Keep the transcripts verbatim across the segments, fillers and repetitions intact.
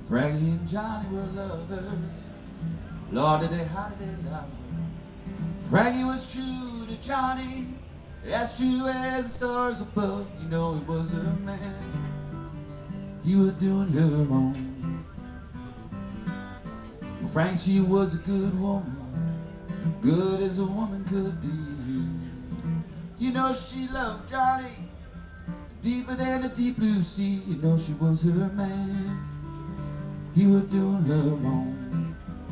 Frankie and Johnny were lovers. Lord, did they, how did they love? Frankie was true to Johnny, as true as the stars above. You know he was her man. He was doing her wrong. Well, Frankie, she was a good woman, good as a woman could be. You know she loved Johnny deeper than the deep blue sea. You know she was her man. He was doing her wrong.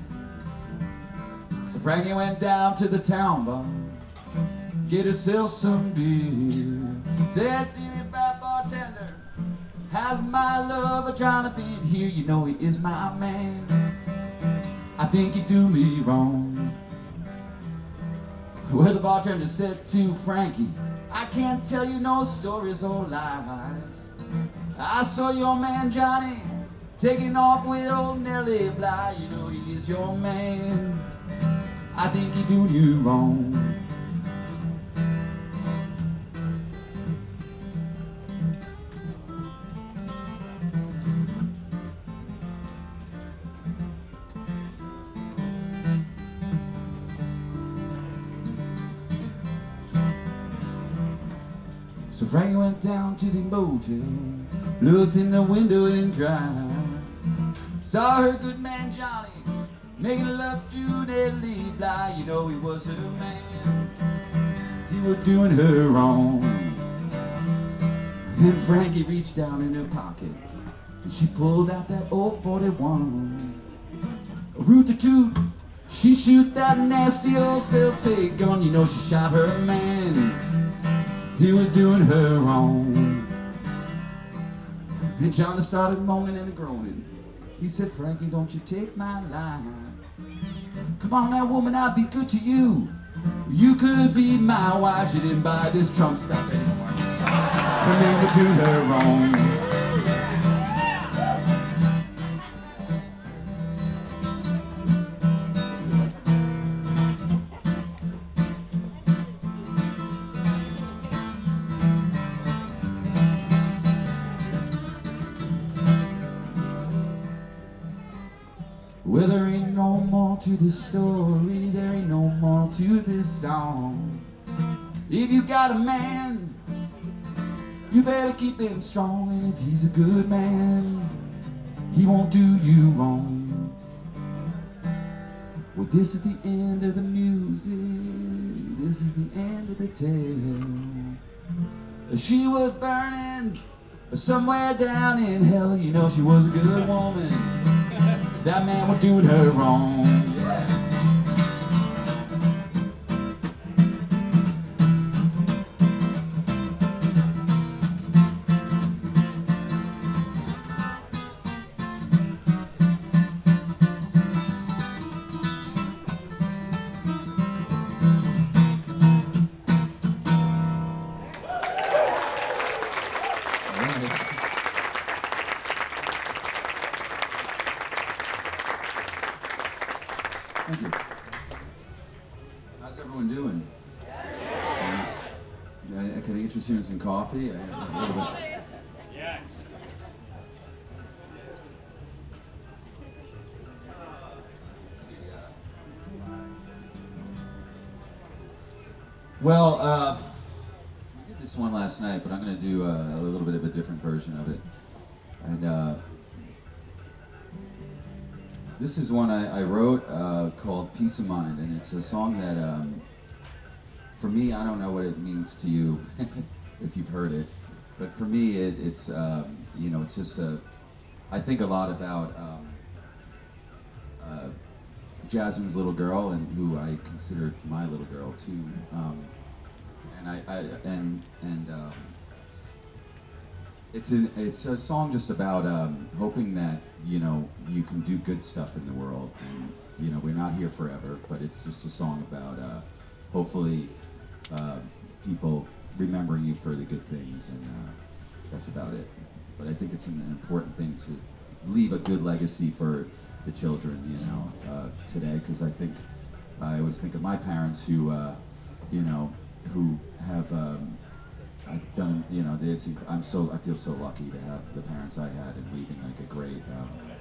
So Frankie went down to the town bar, get herself some beer. Said to the fat bartender, how's my lover Johnny been here? You know he is my man. I think he do me wrong. Well, the bartender said to Frankie, I can't tell you no stories or lies. I saw your man Johnny taking off with old Nellie Bly. You know he is your man. I think he do you wrong. So Frankie went down to the motel, looked in the window and cried. Saw her good man Johnny making love to Nellie Bly. You know he was her man. He was doing her wrong. Then Frankie reached down in her pocket and she pulled out that old forty-one. Root-a-toot, she shoot that nasty old self-save gun. You know she shot her man. He was doing her wrong. Then Johnny started moaning and groaning. He said, Frankie, don't you take my life. Come on now, woman, I'll be good to you. You could be my wife. She didn't buy this trunk stuff anymore. Her man was doing her wrong. Well, there ain't no more to this story, there ain't no more to this song. If you got a man, you better keep him strong. And if he's a good man, he won't do you wrong. Well, this is the end of the music, this is the end of the tale. She was burning somewhere down in hell. You know she was a good woman. That man was doing her wrong. Thank you. How's everyone doing? Yeah. Uh, can I interest you in some coffee? I have a little bit. Yes. Well, uh, we did this one last night, but I'm going to do a, a little bit of a different version of it. And uh, this is one I, I wrote uh, called Peace of Mind, and it's a song that, um, for me, I don't know what it means to you, if you've heard it, but for me, it, it's, um, you know, it's just a, I think a lot about um, uh, Jasmine's little girl, and who I consider my little girl too, um, and I, I and and um, it's an it's a song just about um, hoping that you know you can do good stuff in the world, and you know we're not here forever, but it's just a song about uh, hopefully uh, people remembering you for the good things, and uh, that's about it. But I think it's an important thing to leave a good legacy for the children, you know, uh, today, because I think, I always think of my parents who, uh, you know, who have, um, I've done, you know, it's, I'm so, I feel so lucky to have the parents I had and leaving like a great, um,